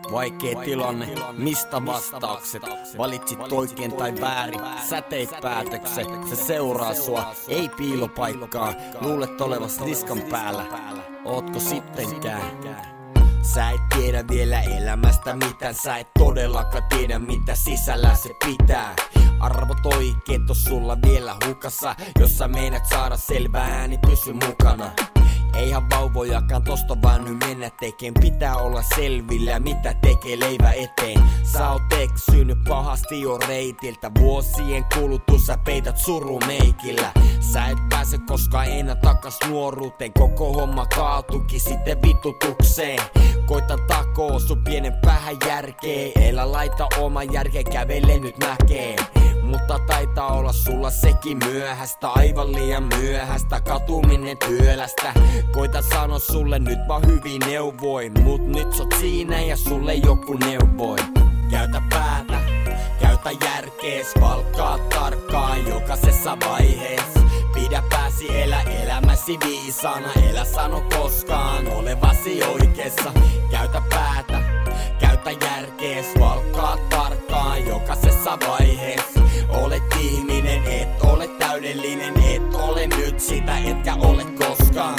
Vaikea tilanne, mistä vastaukset? Valitsit oikein tai väärin, sä teit päätöksen. Se seuraa sua, ei piilopaikkaa. Luulet olevas niskan päällä, ootko sittenkään? Sä et tiedä vielä elämästä mitään, sä et todellakaan tiedä mitä sisällä se pitää. Arvot oikeet on sulla vielä hukassa, jos sä meinat saada selvää, niin pysy mukana. Eihän vauvojakaan tosta vaan nyt mennä tekeen, pitää olla selvillä mitä tekee leivä eteen. Sä oot eksynyt pahasti jo reitiltä, vuosien kulutus sä peität surumeikillä. Sä et pääse koskaan enää takas nuoruuteen, koko homma kaatuki sitten vitutukseen. Koita takoo sun pienen päähän järkeen, elä laita oma järkeen, kävele nyt mäkeen. Mutta taitaa olla sulla sekin myöhästä, aivan liian myöhästä, katuminen työlästä. Koita sanoa sulle nyt vaan hyvin neuvoin, mut nyt sot siinä ja sulle joku neuvoi. Käytä päätä, käytä järkees, valkkaa tarkkaan jokaisessa vaiheessa. Pidä pääsi, elä elämäsi viisana, elä sano koskaan olevasi oikeessa. Käytä päätä, käytä järkees, valkkaa tarkkaan jokaisessa vaiheessa. Olet ihminen, et ole täydellinen, et ole nyt sitä, etkä ole koskaan.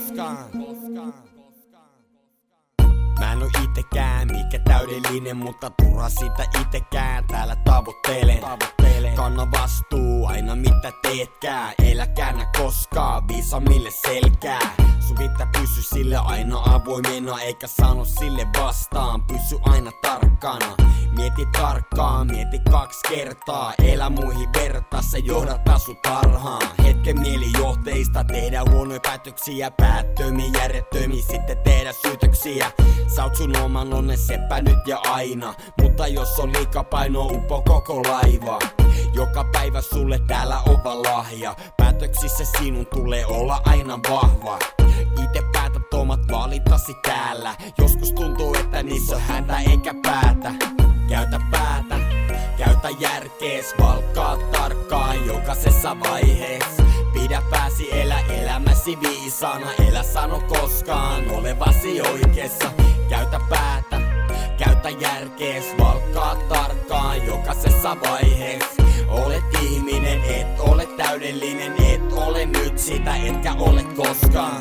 Mä en oo itekään mikä täydellinen, mutta turha sitä itekään täällä tavoittelen. Kanna vastuu aina mitä teetkään, elä käännä koskaan viisammille selkää. Sun pitää pysy sille aina avoimena, eikä sano sille vastaan, pysy aina tarkkana. Mieti tarkkaan, mieti 2 kertaa, elä muihin verta, se johdattaa sut tarhaan. Hetken mielijohteista tehdä huonoja päätöksiä, päättömiä, järjettömiä, sitten tehdä syytöksiä. Sä oot sun oman onnen seppä nyt ja aina, mutta jos on liika paino, upo koko laiva. Joka päivä sulle täällä on vaan lahja, päätöksissä sinun tulee olla aina vahva. Ite päätät omat valitasi täällä, joskus tuntuu että niissä on häntä eikä päätä. Käytä päätä, käytä järkees, valkkaa tarkkaan jokaisessa vaiheessa. Pidä pääsi, elä elämäsi viisana, elä sano koskaan olevasi oikeessa. Käytä päätä, käytä järkees, valkkaa tarkkaan jokaisessa vaiheessa. Olet ihminen, et ole täydellinen, et ole nyt sitä, etkä ole koskaan.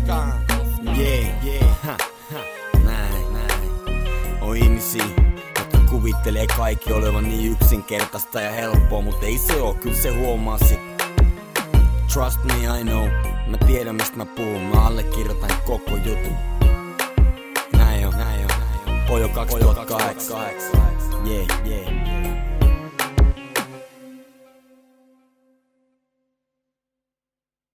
Näin. On ihmisiä, jotka kuvittelee kaikki olevan niin yksinkertaista ja helppoa, mutta ei se oo, kyllä se huomaa sit. Trust me, I know. Mä tiedän mistä mä puhun, mä allekirjoitan koko jutun. Näin on. Pojo 2008. Yeah.